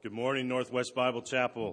Good morning, Northwest Bible Chapel.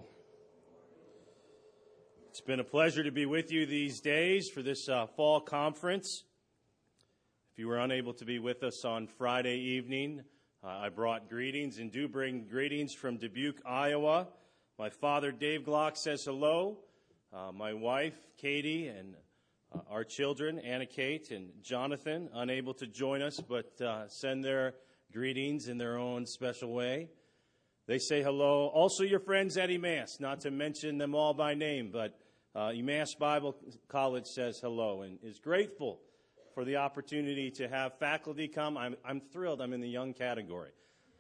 It's been a pleasure to be with you these days for this fall conference. If you were unable to be with us on Friday evening, I brought greetings and do bring greetings from Dubuque, Iowa. My father, Dave Glock, says hello. My wife, Katie, and our children, Anna Kate and Jonathan, unable to join us, but send their greetings in their own special way. They say hello. Also your friends at Emmaus, not to mention them all by name, but Emmaus Bible College says hello and is grateful for the opportunity to have faculty come. I'm thrilled I'm in the young category.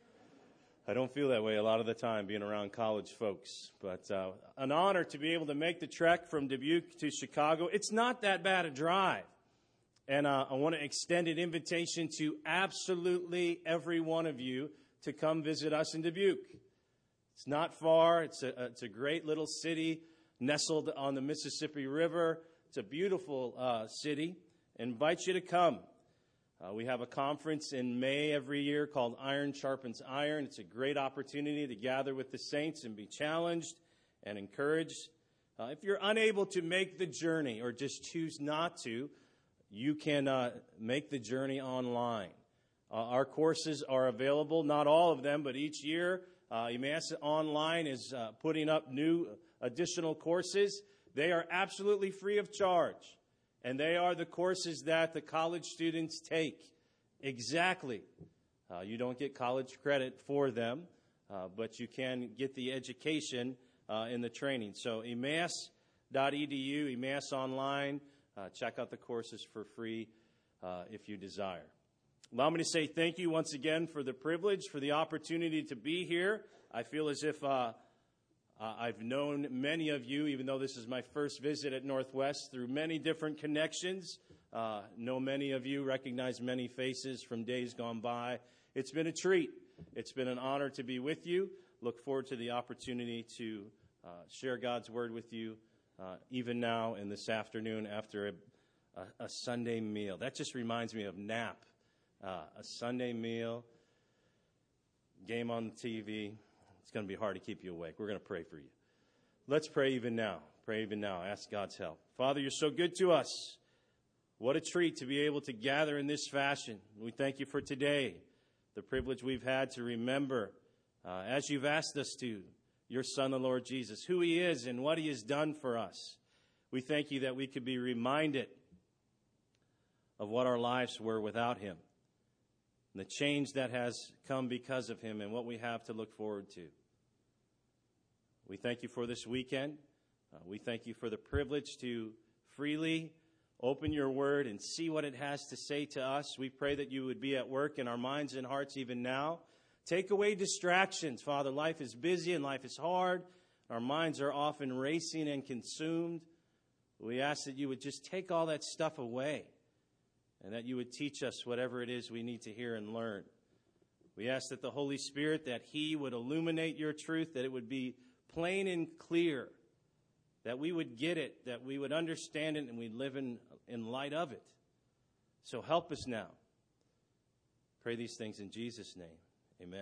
I don't feel that way a lot of the time being around college folks, but an honor to be able to make the trek from Dubuque to Chicago. It's not that bad a drive, and I want to extend an invitation to absolutely every one of you to come visit us in Dubuque. It's not far. It's a great little city nestled on the Mississippi River. It's a beautiful city. I invite you to come. We have a conference in May every year called Iron Sharpens Iron. It's a great opportunity to gather with the saints and be challenged and encouraged. If you're unable to make the journey or just choose not to, you can make the journey online. Our courses are available, not all of them, but each year Emmaus Online is putting up new additional courses. They are absolutely free of charge, and they are the courses that the college students take. Exactly. You don't get college credit for them, but you can get the education in the training. So Emmaus.edu, Emmaus Online, check out the courses for free if you desire. Allow me to say thank you once again for the privilege, for the opportunity to be here. I feel as if I've known many of you, even though this is my first visit at Northwest, through many different connections. Know many of you, recognize many faces from days gone by. It's been a treat. It's been an honor to be with you. Look forward to the opportunity to share God's word with you even now and this afternoon after a Sunday meal. That just reminds me of nap. A Sunday meal, game on the TV. It's going to be hard to keep you awake. We're going to pray for you. Let's pray even now. Pray even now. Ask God's help. Father, you're so good to us. What a treat to be able to gather in this fashion. We thank you for today, the privilege we've had to remember, as you've asked us to, your Son, the Lord Jesus, who he is and what he has done for us. We thank you that we could be reminded of what our lives were without him, the change that has come because of him and what we have to look forward to. We thank you for this weekend. We thank you for the privilege to freely open your word and see what it has to say to us. We pray that you would be at work in our minds and hearts even now. Take away distractions, Father. Life is busy and life is hard. Our minds are often racing and consumed. We ask that you would just take all that stuff away, and that you would teach us whatever it is we need to hear and learn. We ask that the Holy Spirit, that he would illuminate your truth, that it would be plain and clear, that we would get it, that we would understand it, and we'd live in light of it. So help us now. Pray these things in Jesus' name. Amen.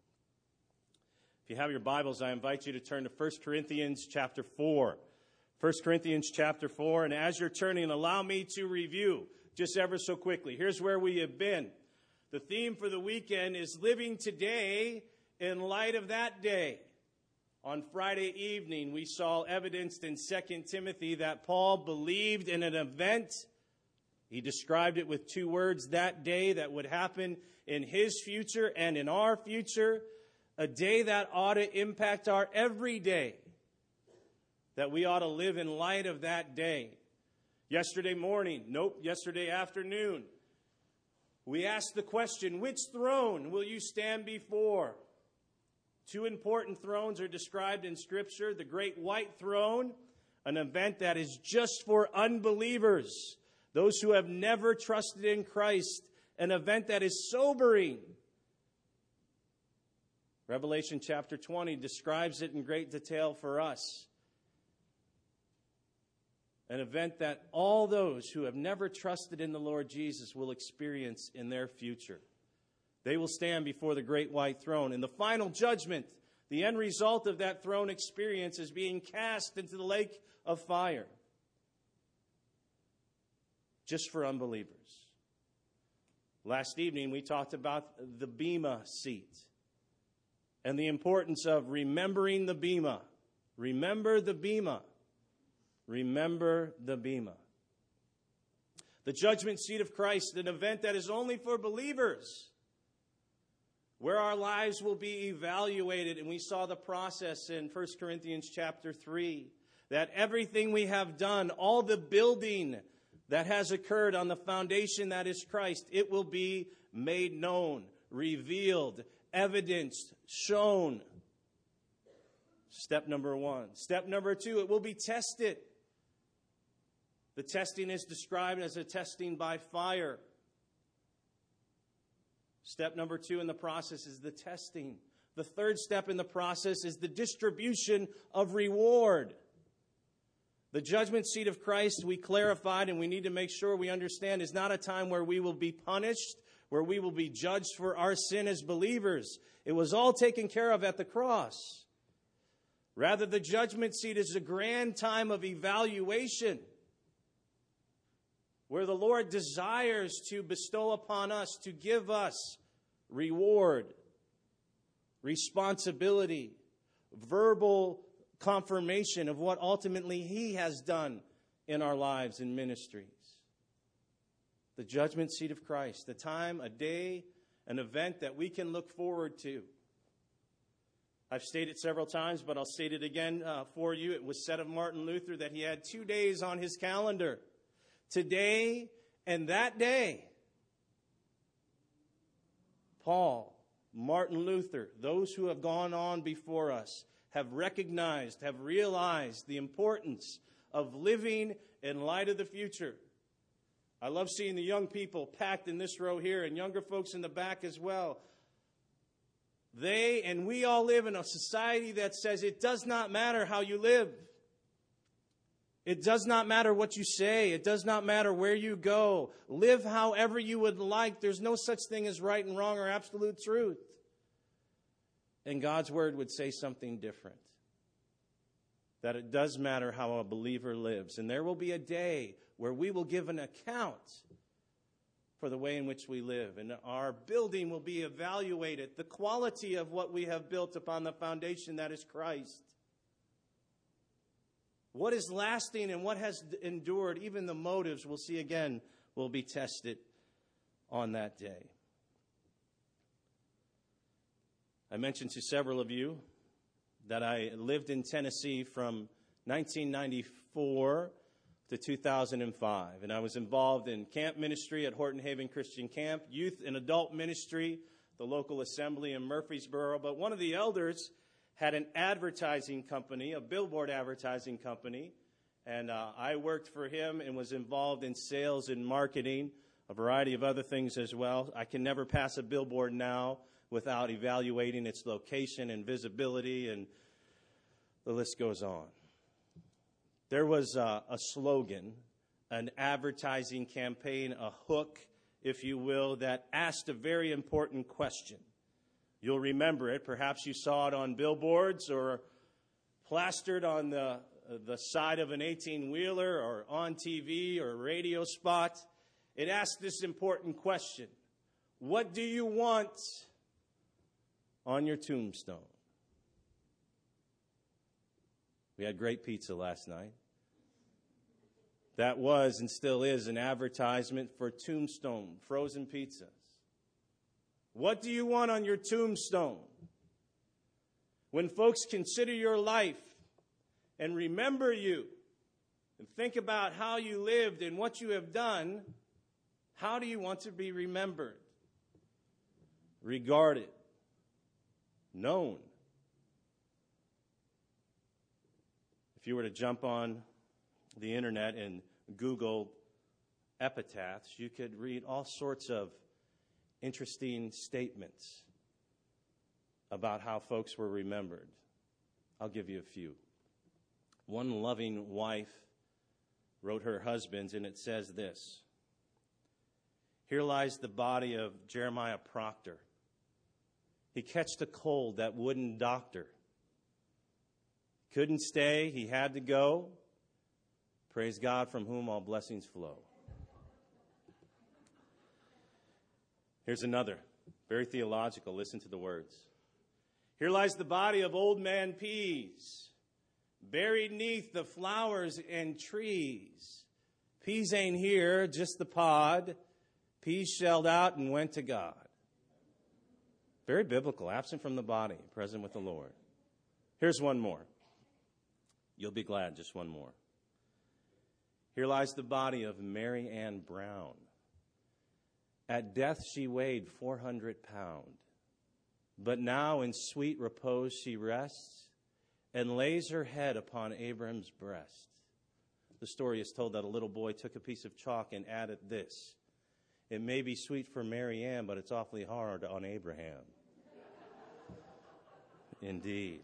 If you have your Bibles, I invite you to turn to 1 Corinthians chapter 4. 1 Corinthians chapter 4, and as you're turning, allow me to review just ever so quickly. Here's where we have been. The theme for the weekend is living today in light of that day. On Friday evening, we saw evidenced in 2 Timothy that Paul believed in an event. He described it with two words, that day that would happen in his future and in our future, a day that ought to impact our everyday, that we ought to live in light of that day. Yesterday afternoon, we asked the question, which throne will you stand before? Two important thrones are described in Scripture. The great white throne, an event that is just for unbelievers, those who have never trusted in Christ, an event that is sobering. Revelation chapter 20 describes it in great detail for us. An event that all those who have never trusted in the Lord Jesus will experience in their future. They will stand before the great white throne. In the final judgment, The end result of that throne experience is being cast into the lake of fire. Just for unbelievers. Last evening we talked about the Bema seat and the importance of remembering the Bema. Remember the Bema. Remember the Bema. The judgment seat of Christ, an event that is only for believers, where our lives will be evaluated. And we saw the process in 1 Corinthians chapter 3, that everything we have done, all the building that has occurred on the foundation that is Christ, it will be made known, revealed, evidenced, shown. Step number 1. Step number 2, it will be tested. The testing is described as a testing by fire. Step number 2 in the process is the testing. The third step in the process is the distribution of reward. The judgment seat of Christ, we clarified, and we need to make sure we understand, is not a time where we will be punished, where we will be judged for our sin as believers. It was all taken care of at the cross. Rather, the judgment seat is a grand time of evaluation, where the Lord desires to bestow upon us, to give us reward, responsibility, verbal confirmation of what ultimately He has done in our lives and ministries. The judgment seat of Christ, the time, a day, an event that we can look forward to. I've stated several times, but I'll state it again for you. It was said of Martin Luther that he had 2 days on his calendar. Today and that day. Paul, Martin Luther, those who have gone on before us have recognized, have realized the importance of living in light of the future. I love seeing the young people packed in this row here and younger folks in the back as well. They and we all live in a society that says it does not matter how you live. It does not matter what you say. It does not matter where you go. Live however you would like. There's no such thing as right and wrong or absolute truth. And God's word would say something different. That it does matter how a believer lives. And there will be a day where we will give an account for the way in which we live. And our building will be evaluated. The quality of what we have built upon the foundation that is Christ. What is lasting and what has endured, even the motives, we'll see again, will be tested on that day. I mentioned to several of you that I lived in Tennessee from 1994 to 2005. And I was involved in camp ministry at Horton Haven Christian Camp, youth and adult ministry, the local assembly in Murfreesboro. But one of the elders had an advertising company, a billboard advertising company, and I worked for him and was involved in sales and marketing, a variety of other things as well. I can never pass a billboard now without evaluating its location and visibility, and the list goes on. There was a slogan, an advertising campaign, a hook, if you will, that asked a very important question. You'll remember it. Perhaps you saw it on billboards or plastered on the side of an 18-wheeler or on TV or radio spot. It asked this important question. What do you want on your tombstone? We had great pizza last night. That was and still is an advertisement for Tombstone frozen pizzas. What do you want on your tombstone? When folks consider your life and remember you and think about how you lived and what you have done, how do you want to be remembered? Regarded, known. If you were to jump on the internet and Google epitaphs, you could read all sorts of interesting statements about how folks were remembered. I'll give you a few. One loving wife wrote her husband's, and it says this: "Here lies the body of Jeremiah Proctor. He catched a cold that wouldn't doctor. Couldn't stay. He had to go. Praise God, from whom all blessings flow. Here's another, very theological. Listen to the words. Here lies the body of old man Pease, buried neath the flowers and trees. Pease ain't here, just the pod. Pease shelled out and went to God. Very biblical, absent from the body, present with the Lord. Here's one more. You'll be glad, just one more. Here lies the body of Mary Ann Brown. At death she weighed 400 pounds, but now in sweet repose she rests and lays her head upon Abram's breast. The story is told that a little boy took a piece of chalk and added this: "It may be sweet for Mary Ann, but it's awfully hard on Abraham." Indeed.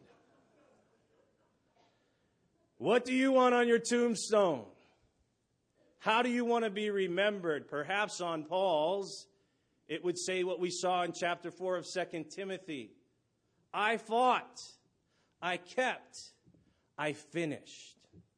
What do you want on your tombstone? How do you want to be remembered? Perhaps on Paul's, it would say what we saw in chapter 4 of 2 Timothy. I fought, I kept, I finished.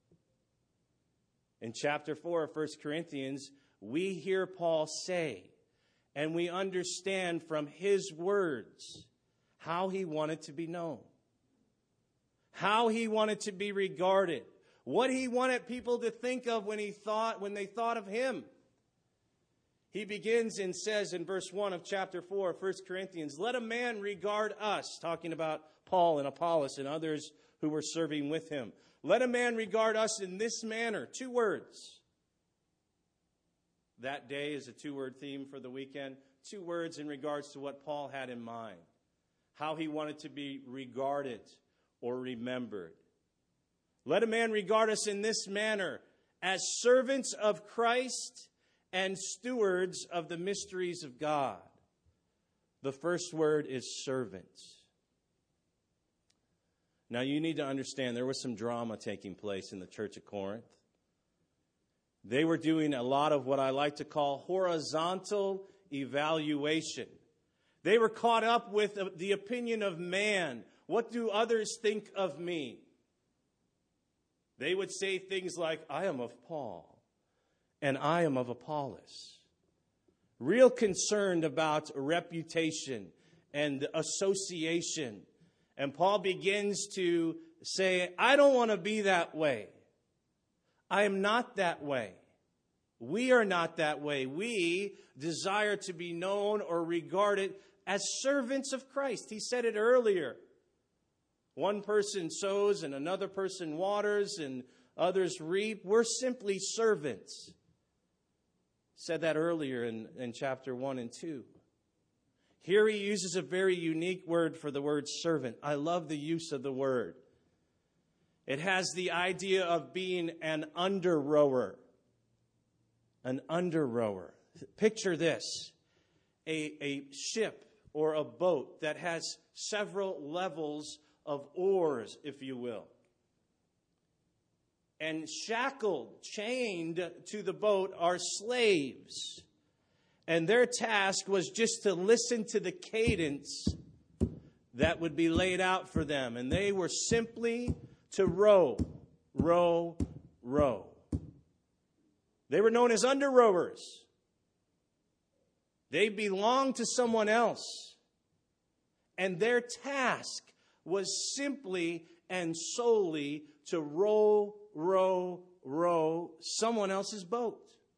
In chapter 4 of 1 Corinthians, we hear Paul say, and we understand from his words, how he wanted to be known, how he wanted to be regarded, what he wanted people to think of when they thought of him. He begins and says in verse 1 of chapter 4 of 1 Corinthians, "Let a man regard us," talking about Paul and Apollos and others who were serving with him. "Let a man regard us in this manner." 2 words. That day is a 2-word theme for the weekend. 2 words in regards to what Paul had in mind, how he wanted to be regarded or remembered. Let a man regard us in this manner, as servants of Christ and stewards of the mysteries of God. The first word is servants. Now you need to understand there was some drama taking place in the church of Corinth. They were doing a lot of what I like to call horizontal evaluation. They were caught up with the opinion of man. What do others think of me? They would say things like, I am of Paul, and I am of Apollos. Real concerned about reputation and association. And Paul begins to say, I don't want to be that way. I am not that way. We are not that way. We desire to be known or regarded as servants of Christ. He said it earlier. One person sows and another person waters and others reap. We're simply servants. Said that earlier in chapter 1 and 2. Here he uses a very unique word for the word servant. I love the use of the word. It has the idea of being an under-rower. An under-rower. Picture this. A ship or a boat that has several levels of oars, if you will. And shackled, chained to the boat are slaves. And their task was just to listen to the cadence that would be laid out for them. And they were simply to row, row, row. They were known as under-rowers. They belonged to someone else. And their task was simply and solely to row, row, row someone else's boat.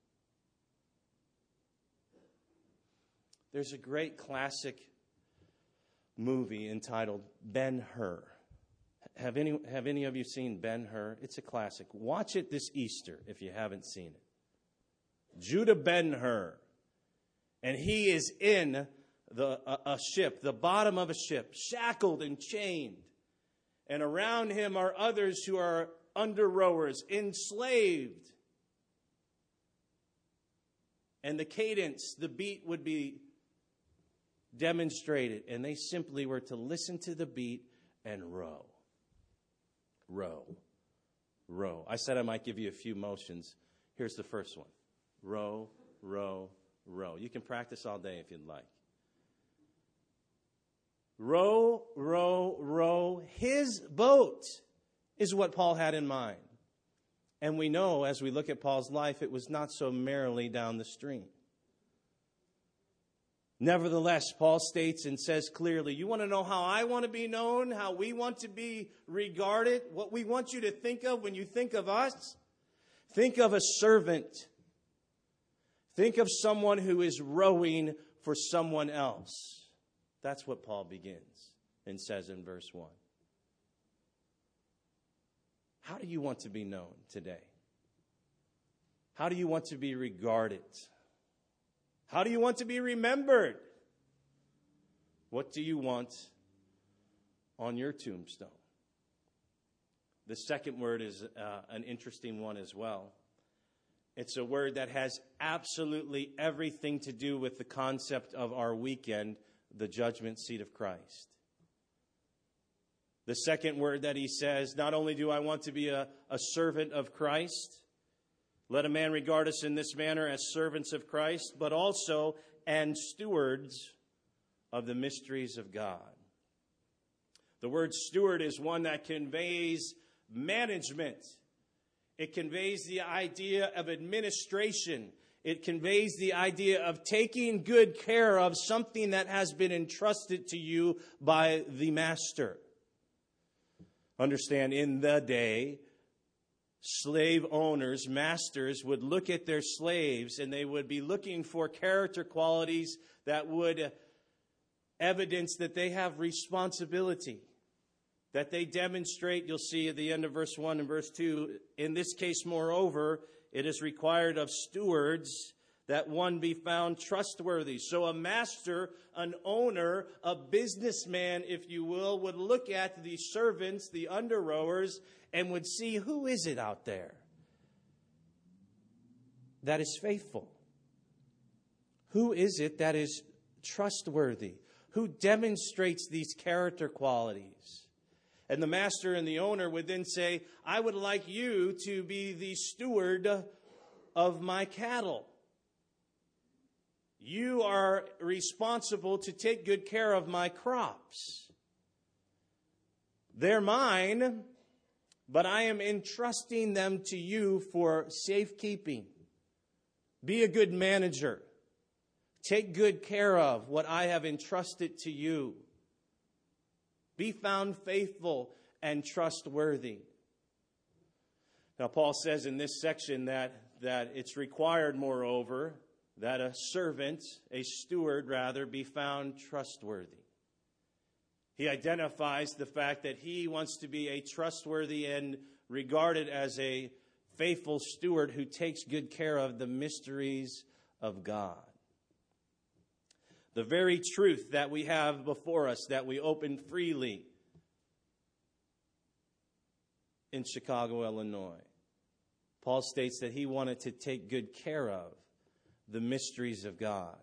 There's a great classic movie entitled Ben-Hur. Have any of you seen Ben-Hur? It's a classic. Watch it this Easter if you haven't seen it. Judah Ben-Hur. And he is in a ship, the bottom of a ship, shackled and chained. And around him are others who are under-rowers, enslaved. And the cadence, the beat would be demonstrated. And they simply were to listen to the beat and row. Row. Row. I said I might give you a few motions. Here's the first one. Row, row, row. You can practice all day if you'd like. Row, row, row his boat is what Paul had in mind. And we know, as we look at Paul's life, it was not so merrily down the stream. Nevertheless, Paul states and says clearly, you want to know how I want to be known, how we want to be regarded, what we want you to think of when you think of us? Think of a servant. Think of someone who is rowing for someone else. That's what Paul begins and says in verse 1. How do you want to be known today? How do you want to be regarded? How do you want to be remembered? What do you want on your tombstone? The second word is an interesting one as well. It's a word that has absolutely everything to do with the concept of our weekend, the judgment seat of Christ. The second word that he says, not only do I want to be a servant of Christ, let a man regard us in this manner as servants of Christ, but also and stewards of the mysteries of God. The word steward is one that conveys management. It conveys the idea of administration. It conveys the idea of taking good care of something that has been entrusted to you by the master. Understand, in the day, slave owners, masters, would look at their slaves and they would be looking for character qualities that would evidence that they have responsibility, that they demonstrate. You'll see at the end of verse 1 and verse 2, in this case, moreover, it is required of stewards that one be found trustworthy. So a master, an owner, a businessman, if you will, would look at the servants, the under rowers, and would see, who is it out there that is faithful? Who is it that is trustworthy? Who demonstrates these character qualities? And the master and the owner would then say, I would like you to be the steward of my cattle. You are responsible to take good care of my crops. They're mine, but I am entrusting them to you for safekeeping. Be a good manager. Take good care of what I have entrusted to you. Be found faithful and trustworthy. Now, Paul says in this section that it's required, moreover, that a servant, a steward rather, be found trustworthy. He identifies the fact that he wants to be a trustworthy and regarded as a faithful steward who takes good care of the mysteries of God. The very truth that we have before us, that we open freely in Chicago, Illinois. Paul states that he wanted to take good care of the mysteries of God.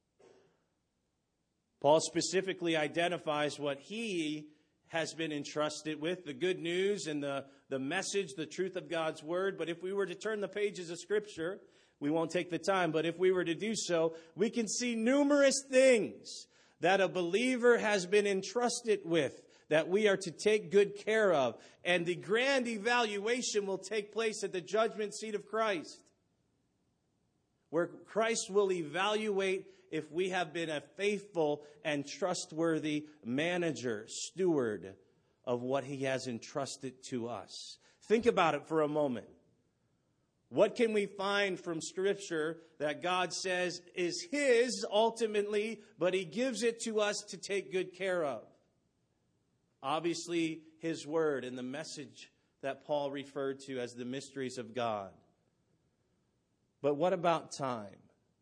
Paul specifically identifies what he has been entrusted with, the good news and the message, the truth of God's word. But if we were to turn the pages of Scripture, we won't take the time, but if we were to do so, we can see numerous things that a believer has been entrusted with, that we are to take good care of. And the grand evaluation will take place at the judgment seat of Christ, where Christ will evaluate if we have been a faithful and trustworthy manager, steward of what he has entrusted to us. Think about it for a moment. What can we find from Scripture that God says is his ultimately, but he gives it to us to take good care of? Obviously, his word and the message that Paul referred to as the mysteries of God. But what about time?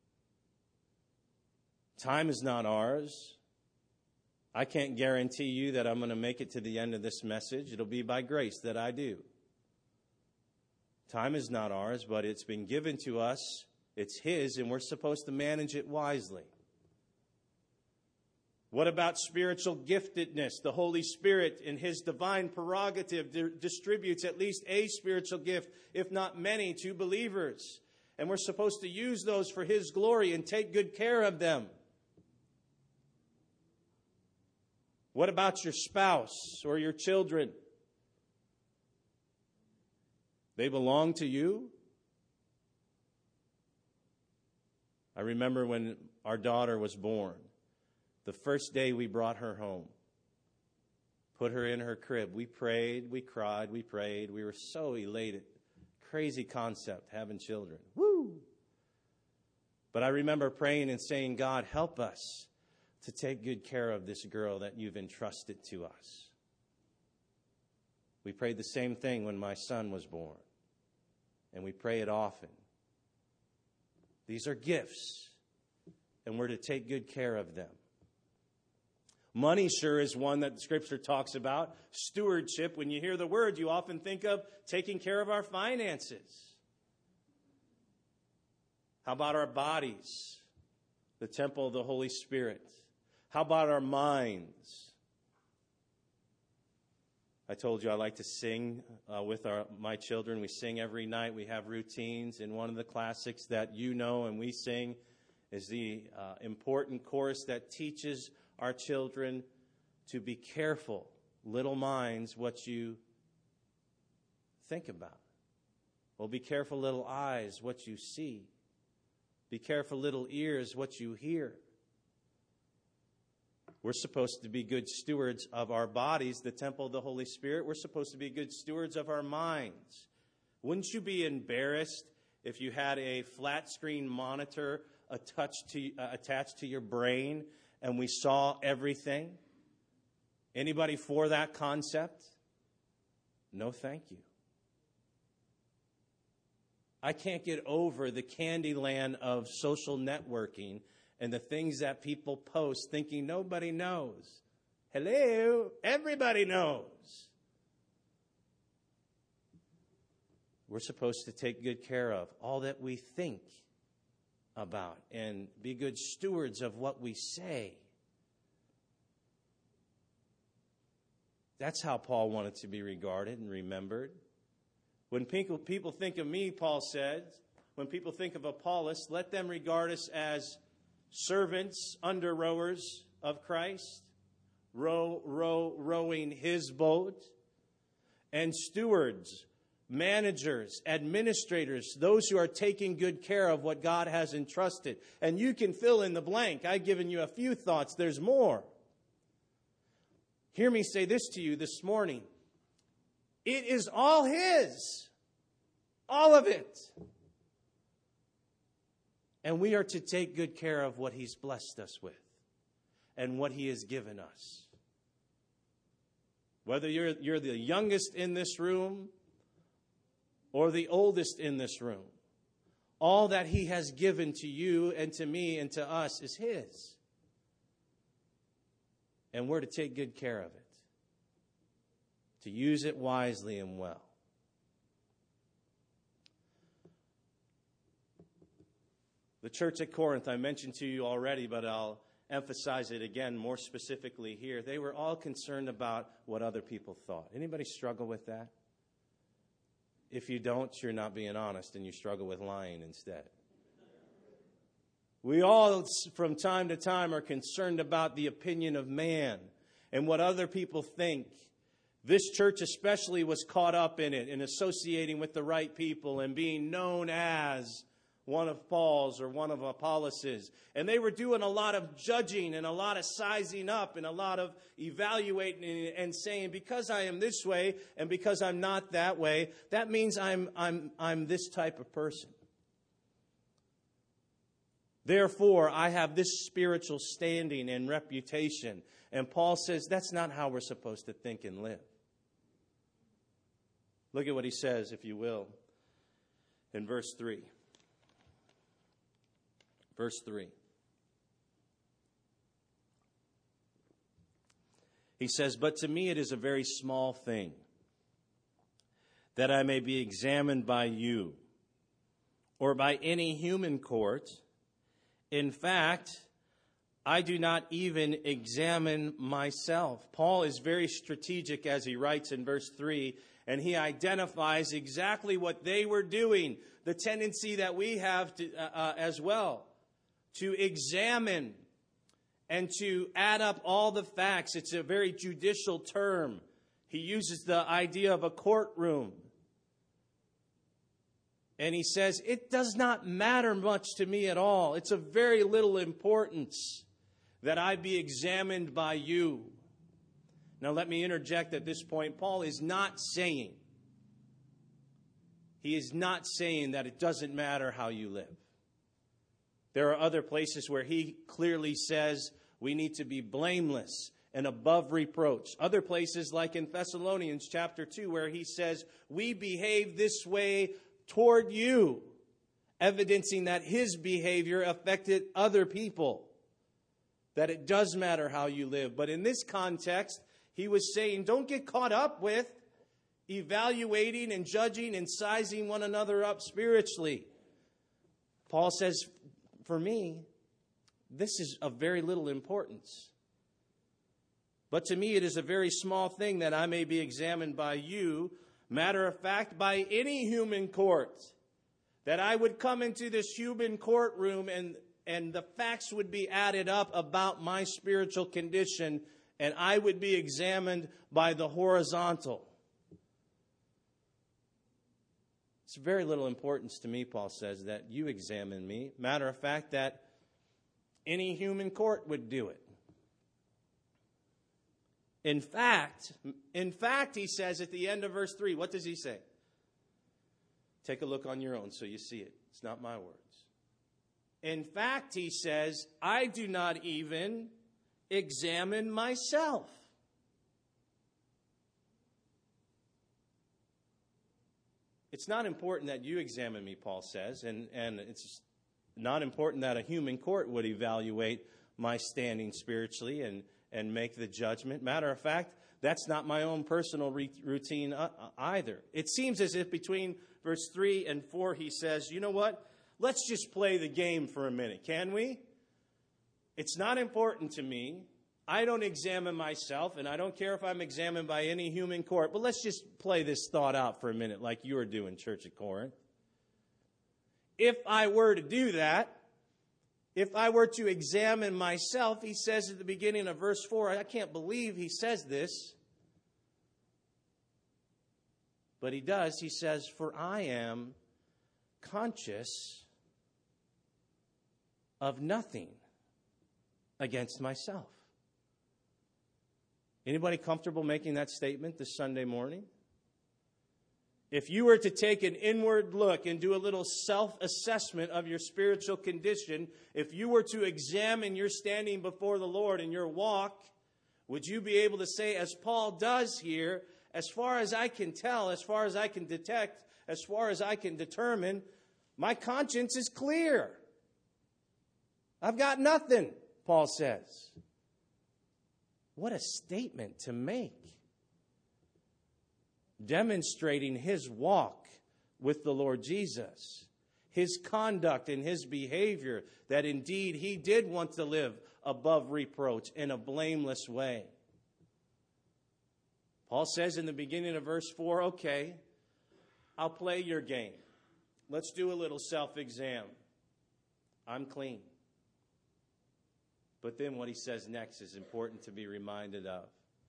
Time is not ours. I can't guarantee you that I'm going to make it to the end of this message. It'll be by grace that I do. Time is not ours, but it's been given to us. It's his, and we're supposed to manage it wisely. What about spiritual giftedness? The Holy Spirit, in his divine prerogative, distributes at least a spiritual gift, if not many, to believers. And we're supposed to use those for his glory and take good care of them. What about your spouse or your children? They belong to you. I remember when our daughter was born, the first day we brought her home, put her in her crib. We prayed, we cried, we prayed. We were so elated. Crazy concept, having children. Woo! But I remember praying and saying, God, help us to take good care of this girl that you've entrusted to us. We prayed the same thing when my son was born. And we pray it often. These are gifts, and we're to take good care of them. Money sure is one that the Scripture talks about. Stewardship, when you hear the word, you often think of taking care of our finances. How about our bodies? The temple of the Holy Spirit. How about our minds? I told you I like to sing with my children. We sing every night. We have routines. And one of the classics that you know and we sing is the important chorus that teaches our children to be careful, little minds, what you think about. Well, be careful, little eyes, what you see. Be careful, little ears, what you hear. We're supposed to be good stewards of our bodies, the temple of the Holy Spirit. We're supposed to be good stewards of our minds. Wouldn't you be embarrassed if you had a flat screen monitor attached to your brain and we saw everything? Anybody for that concept? No, thank you. I can't get over the candy land of social networking and the things that people post thinking nobody knows. Hello, everybody knows. We're supposed to take good care of all that we think about and be good stewards of what we say. That's how Paul wanted to be regarded and remembered. When people think of me, Paul said, when people think of Apollos, let them regard us as servants, under rowers of Christ, rowing his boat, and stewards, managers, administrators, those who are taking good care of what God has entrusted. And you can fill in the blank. I've given you a few thoughts. There's more. Hear me say this to you this morning. It is all his. All of it. And we are to take good care of what he's blessed us with and what he has given us. Whether you're the youngest in this room or the oldest in this room, all that he has given to you and to me and to us is his. And we're to take good care of it, to use it wisely and well. The church at Corinth, I mentioned to you already, but I'll emphasize it again more specifically here. They were all concerned about what other people thought. Anybody struggle with that? If you don't, you're not being honest and you struggle with lying instead. We all, from time to time, are concerned about the opinion of man and what other people think. This church especially was caught up in it, in associating with the right people and being known as one of Paul's or one of Apollos'. And they were doing a lot of judging and a lot of sizing up and a lot of evaluating and saying, because I am this way and because I'm not that way, that means I'm this type of person. Therefore, I have this spiritual standing and reputation. And Paul says that's not how we're supposed to think and live. Look at what he says, if you will, in verse 3. Verse 3. He says, "But to me it is a very small thing that I may be examined by you or by any human court. In fact, I do not even examine myself." Paul is very strategic as he writes in verse 3, and he identifies exactly what they were doing, the tendency that we have to, as well, to examine and to add up all the facts. It's a very judicial term. He uses the idea of a courtroom. And he says, it does not matter much to me at all. It's of very little importance that I be examined by you. Now let me interject at this point. Paul is not saying, that it doesn't matter how you live. There are other places where he clearly says we need to be blameless and above reproach. Other places, like in Thessalonians chapter 2, where he says we behave this way toward you, evidencing that his behavior affected other people, that it does matter how you live. But in this context, he was saying, don't get caught up with evaluating and judging and sizing one another up spiritually. Paul says, for me, this is of very little importance. But to me, it is a very small thing that I may be examined by you, matter of fact, by any human court, that I would come into this human courtroom and the facts would be added up about my spiritual condition, and I would be examined by the horizontal. It's very little importance to me, Paul says, that you examine me. Matter of fact, that any human court would do it. In fact, he says at the end of verse 3, what does he say? Take a look on your own so you see it. It's not my words. In fact, he says, I do not even examine myself. It's not important that you examine me, Paul says, and it's not important that a human court would evaluate my standing spiritually and make the judgment. Matter of fact, that's not my own personal routine either. It seems as if between verse 3 and 4 he says, you know what? Let's just play the game for a minute, can we? It's not important to me. I don't examine myself, and I don't care if I'm examined by any human court, but let's just play this thought out for a minute like you were doing, Church at Corinth. If I were to do that, if I were to examine myself, he says at the beginning of verse 4, I can't believe he says this, but he does. He says, for I am conscious of nothing against myself. Anybody comfortable making that statement this Sunday morning? If you were to take an inward look and do a little self-assessment of your spiritual condition, if you were to examine your standing before the Lord and your walk, would you be able to say, as Paul does here, as far as I can tell, as far as I can detect, as far as I can determine, my conscience is clear. I've got nothing, Paul says. What a statement to make. Demonstrating his walk with the Lord Jesus, his conduct and his behavior, that indeed he did want to live above reproach in a blameless way. Paul says in the beginning of verse 4, okay, I'll play your game. Let's do a little self-exam. I'm clean. But then what he says next is important to be reminded of.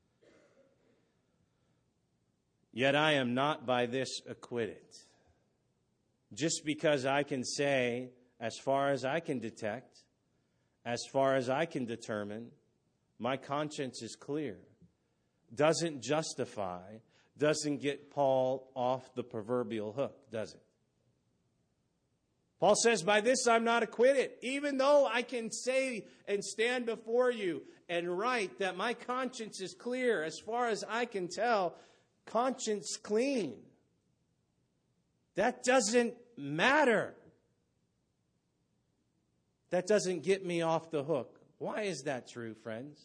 Yet I am not by this acquitted. Just because I can say, as far as I can detect, as far as I can determine, my conscience is clear, doesn't justify, doesn't get Paul off the proverbial hook, does it? Paul says, by this I'm not acquitted, even though I can say and stand before you and write that my conscience is clear, as far as I can tell, conscience clean. That doesn't matter. That doesn't get me off the hook. Why is that true, friends?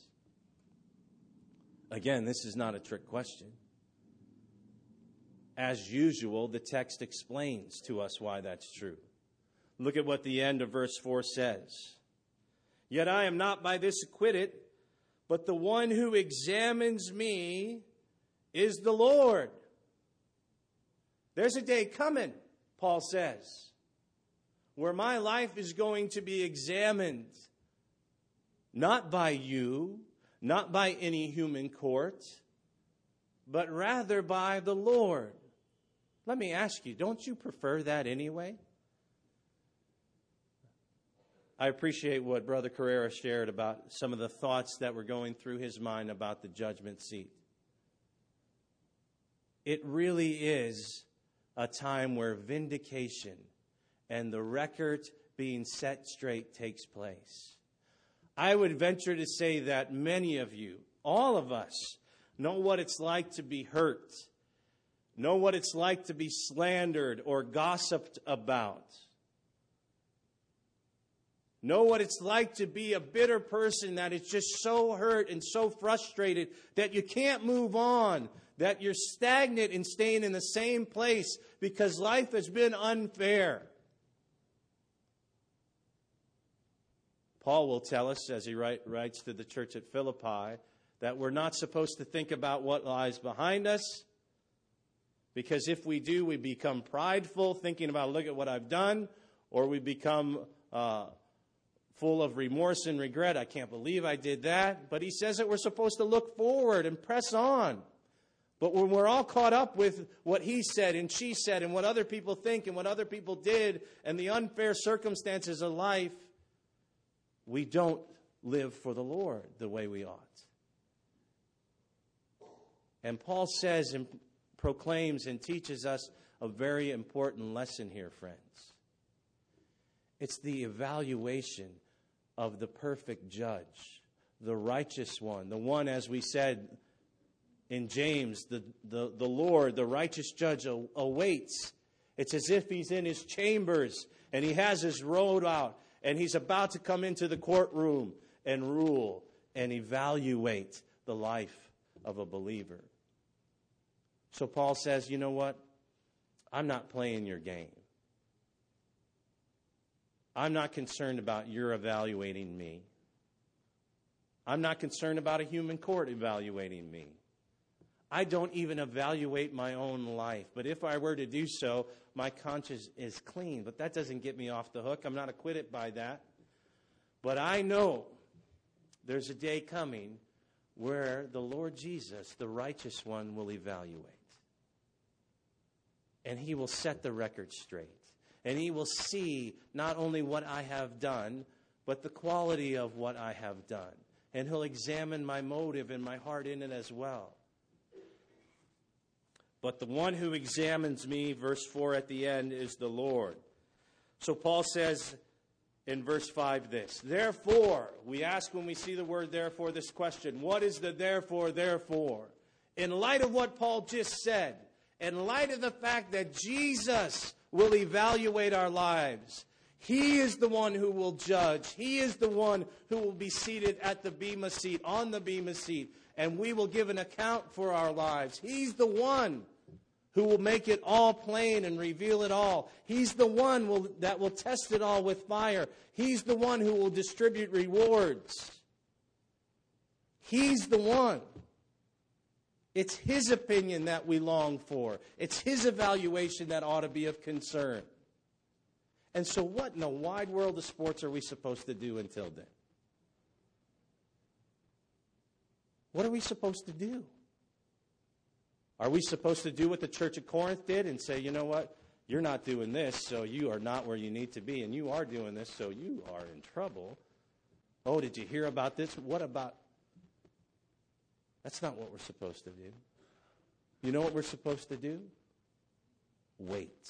Again, this is not a trick question. As usual, the text explains to us why that's true. Look at what the end of verse 4 says. Yet I am not by this acquitted, but the one who examines me is the Lord. There's a day coming, Paul says, where my life is going to be examined, not by you, not by any human court, but rather by the Lord. Let me ask you, don't you prefer that anyway? I appreciate what Brother Carrera shared about some of the thoughts that were going through his mind about the judgment seat. It really is a time where vindication and the record being set straight takes place. I would venture to say that many of you, all of us, know what it's like to be hurt, know what it's like to be slandered or gossiped about. Know what it's like to be a bitter person that is just so hurt and so frustrated that you can't move on, that you're stagnant and staying in the same place because life has been unfair. Paul will tell us, as he writes to the church at Philippi, that we're not supposed to think about what lies behind us, because if we do, we become prideful, thinking about, look at what I've done, or we become full of remorse and regret. I can't believe I did that. But he says that we're supposed to look forward and press on. But when we're all caught up with what he said and she said and what other people think and what other people did and the unfair circumstances of life, we don't live for the Lord the way we ought. And Paul says and proclaims and teaches us a very important lesson here, friends. It's the evaluation of the perfect judge, the righteous one, the one, as we said in James, the Lord, the righteous judge awaits. It's as if he's in his chambers and he has his robe out and he's about to come into the courtroom and rule and evaluate the life of a believer. So Paul says, you know what? I'm not playing your game. I'm not concerned about your evaluating me. I'm not concerned about a human court evaluating me. I don't even evaluate my own life. But if I were to do so, my conscience is clean. But that doesn't get me off the hook. I'm not acquitted by that. But I know there's a day coming where the Lord Jesus, the righteous one, will evaluate. And he will set the record straight. And he will see not only what I have done, but the quality of what I have done. And he'll examine my motive and my heart in it as well. But the one who examines me, verse 4 at the end, is the Lord. So Paul says in verse 5 this, therefore, we ask when we see the word therefore this question, what is the therefore? In light of what Paul just said, in light of the fact that Jesus will evaluate our lives, he is the one who will judge. He is the one who will be seated at the bema seat, on the bema seat, and we will give an account for our lives. He's the one who will make it all plain and reveal it all. He's the one that will test it all with fire. He's the one who will distribute rewards. He's the one. It's his opinion that we long for. It's his evaluation that ought to be of concern. And so what in the wide world of sports are we supposed to do until then? What are we supposed to do? Are we supposed to do what the church of Corinth did and say, you know what? You're not doing this, so you are not where you need to be. And you are doing this, so you are in trouble. Oh, did you hear about this? What about... That's not what we're supposed to do. You know what we're supposed to do? Wait.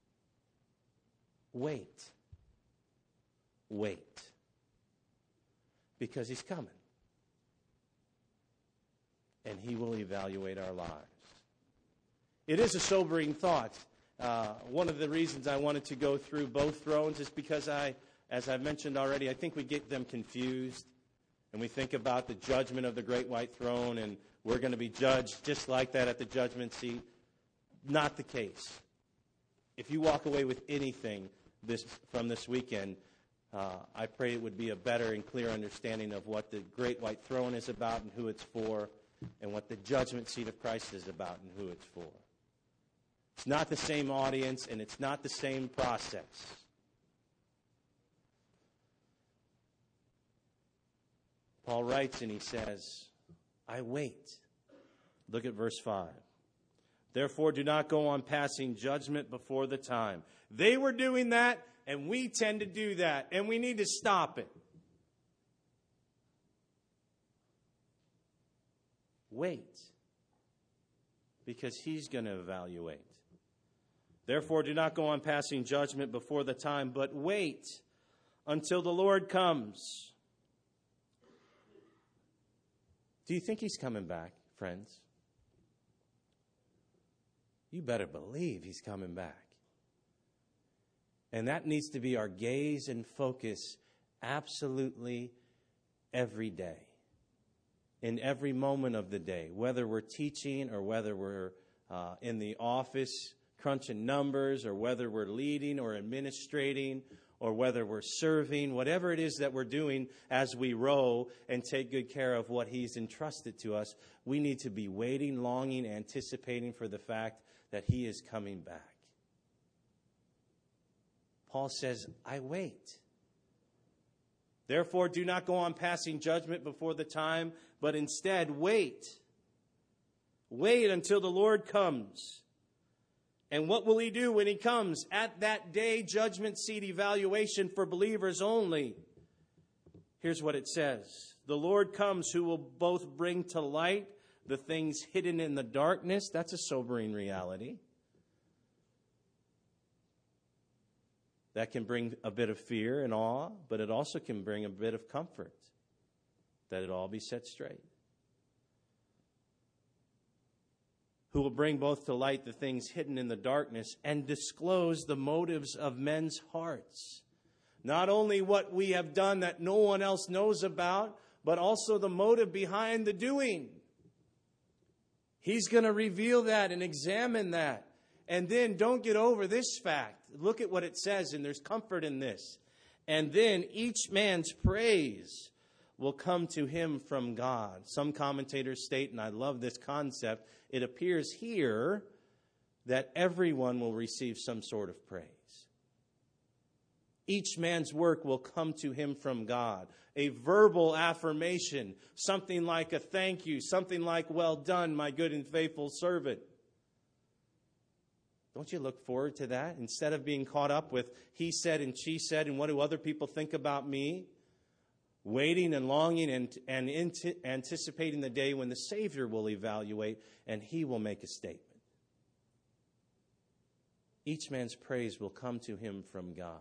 Wait. Wait. Because he's coming. And he will evaluate our lives. It is a sobering thought. One of the reasons I wanted to go through both thrones is because as I mentioned already, I think we get them confused. And we think about the judgment of the great white throne, and we're going to be judged just like that at the judgment seat. Not the case. If you walk away with anything from this weekend, I pray it would be a better and clear understanding of what the great white throne is about and who it's for, and what the judgment seat of Christ is about and who it's for. It's not the same audience, and it's not the same process. Paul writes and he says, I wait. Look at verse 5. Therefore, do not go on passing judgment before the time. They were doing that, and we tend to do that, and we need to stop it. Wait, because he's going to evaluate. Therefore, do not go on passing judgment before the time, but wait until the Lord comes. Do you think he's coming back, friends? You better believe he's coming back. And that needs to be our gaze and focus absolutely every day. In every moment of the day, whether we're teaching or whether we're in the office crunching numbers or whether we're leading or administrating or whether we're serving, whatever it is that we're doing as we row and take good care of what he's entrusted to us, we need to be waiting, longing, anticipating for the fact that he is coming back. Paul says, I wait. Therefore, do not go on passing judgment before the time, but instead wait. Wait until the Lord comes. And what will he do when he comes? At that day, judgment seat evaluation for believers only. Here's what it says. The Lord comes who will both bring to light the things hidden in the darkness. That's a sobering reality. That can bring a bit of fear and awe, but it also can bring a bit of comfort that it all be set straight. Who will bring both to light the things hidden in the darkness and disclose the motives of men's hearts. Not only what we have done that no one else knows about, but also the motive behind the doing. He's going to reveal that and examine that. And then don't get over this fact. Look at what it says, and there's comfort in this. And then each man's praise will come to him from God. Some commentators state, and I love this concept, it appears here that everyone will receive some sort of praise. Each man's work will come to him from God. A verbal affirmation, something like a thank you, something like, well done, my good and faithful servant. Don't you look forward to that? Instead of being caught up with he said and she said and what do other people think about me? Waiting and longing and anticipating the day when the Savior will evaluate and he will make a statement. Each man's praise will come to him from God.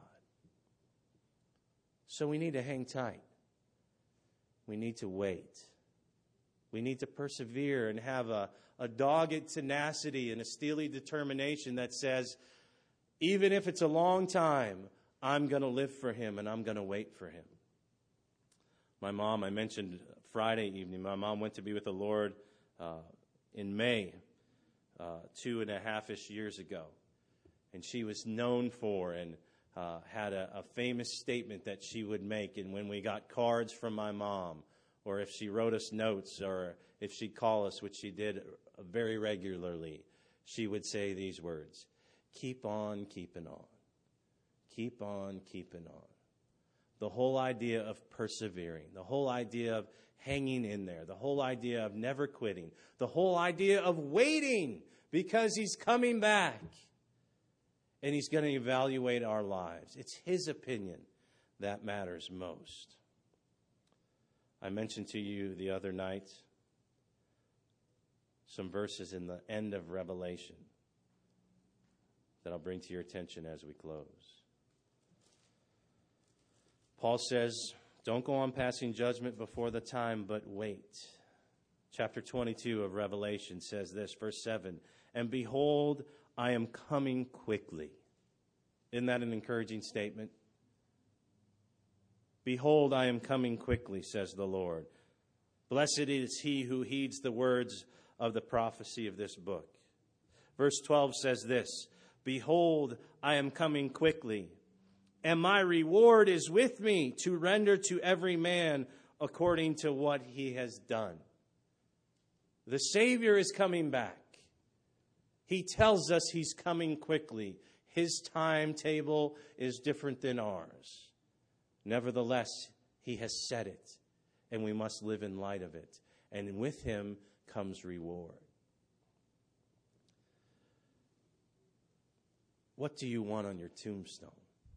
So we need to hang tight. We need to wait. We need to persevere and have a dogged tenacity and a steely determination that says, even if it's a long time, I'm going to live for him and I'm going to wait for him. My mom, I mentioned Friday evening, my mom went to be with the Lord in May, 2.5-ish years ago. And she was known for and had a famous statement that she would make. And when we got cards from my mom, or if she wrote us notes, or if she'd call us, which she did very regularly, she would say these words, keep on keeping on. Keep on keeping on. The whole idea of persevering, the whole idea of hanging in there, the whole idea of never quitting, the whole idea of waiting because he's coming back and he's going to evaluate our lives. It's his opinion that matters most. I mentioned to you the other night some verses in the end of Revelation that I'll bring to your attention as we close. Paul says, don't go on passing judgment before the time, but wait. Chapter 22 of Revelation says this, verse 7, and behold, I am coming quickly. Isn't that an encouraging statement? Behold, I am coming quickly, says the Lord. Blessed is he who heeds the words of the prophecy of this book. Verse 12 says this, behold, I am coming quickly, and my reward is with me to render to every man according to what he has done. The Savior is coming back. He tells us he's coming quickly. His timetable is different than ours. Nevertheless, he has said it, and we must live in light of it. And with him comes reward. What do you want on your tombstone?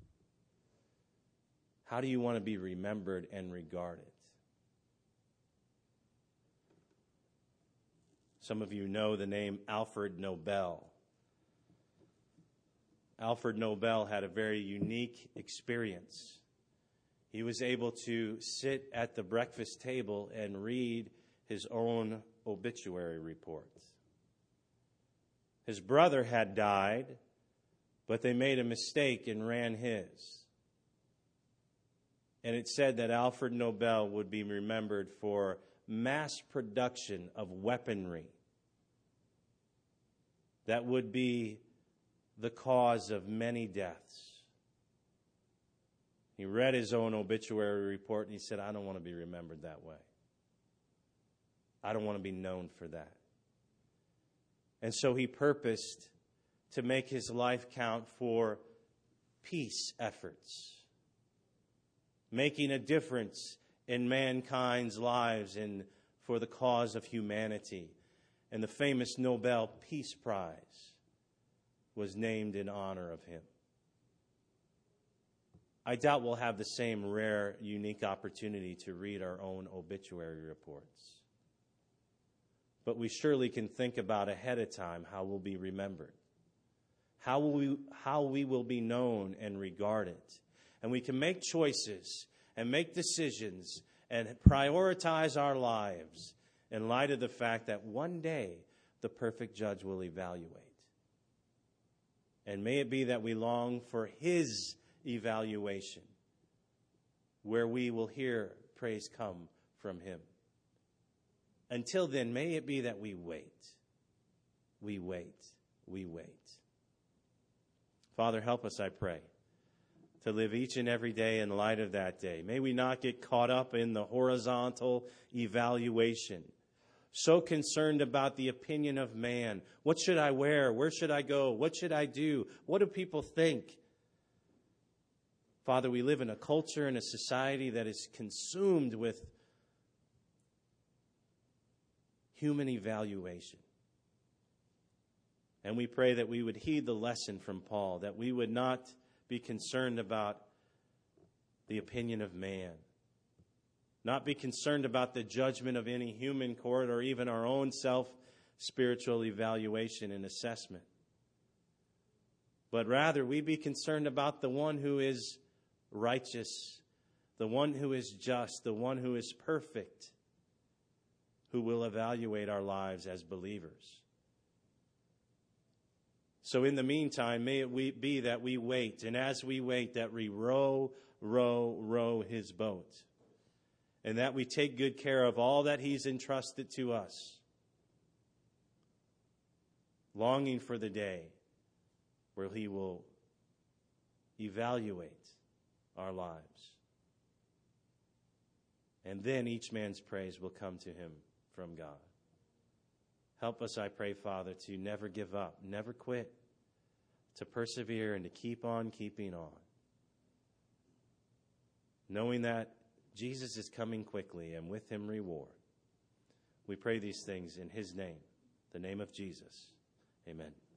How do you want to be remembered and regarded? Some of you know the name Alfred Nobel. Alfred Nobel had a very unique experience. He was able to sit at the breakfast table and read his own obituary report. His brother had died, but they made a mistake and ran his. And it said that Alfred Nobel would be remembered for mass production of weaponry that would be the cause of many deaths. He read his own obituary report and he said, I don't want to be remembered that way. I don't want to be known for that. And so he purposed to make his life count for peace efforts, making a difference in mankind's lives and for the cause of humanity. And the famous Nobel Peace Prize was named in honor of him. I doubt we'll have the same rare, unique opportunity to read our own obituary reports. But we surely can think about ahead of time how we'll be remembered, how we will be known and regarded. And we can make choices and make decisions and prioritize our lives in light of the fact that one day the perfect judge will evaluate. And may it be that we long for his evaluation, where we will hear praise come from him. Until then, may it be that we wait. We wait. We wait. Father, help us, I pray, to live each and every day in light of that day. May we not get caught up in the horizontal evaluation, so concerned about the opinion of man. What should I wear? Where should I go? What should I do? What do people think? Father, we live in a culture and a society that is consumed with human evaluation. And we pray that we would heed the lesson from Paul, that we would not be concerned about the opinion of man, not be concerned about the judgment of any human court or even our own self-spiritual evaluation and assessment. But rather, we be concerned about the one who is righteous, the one who is just, the one who is perfect, who will evaluate our lives as believers. So in the meantime, may it be that we wait, and as we wait, that we row his boat, and that we take good care of all that he's entrusted to us, longing for the day where he will evaluate our lives. And then each man's praise will come to him from God. Help us, I pray, Father, to never give up, never quit, to persevere and to keep on keeping on, knowing that Jesus is coming quickly and with him reward. We pray these things in his name, the name of Jesus. Amen.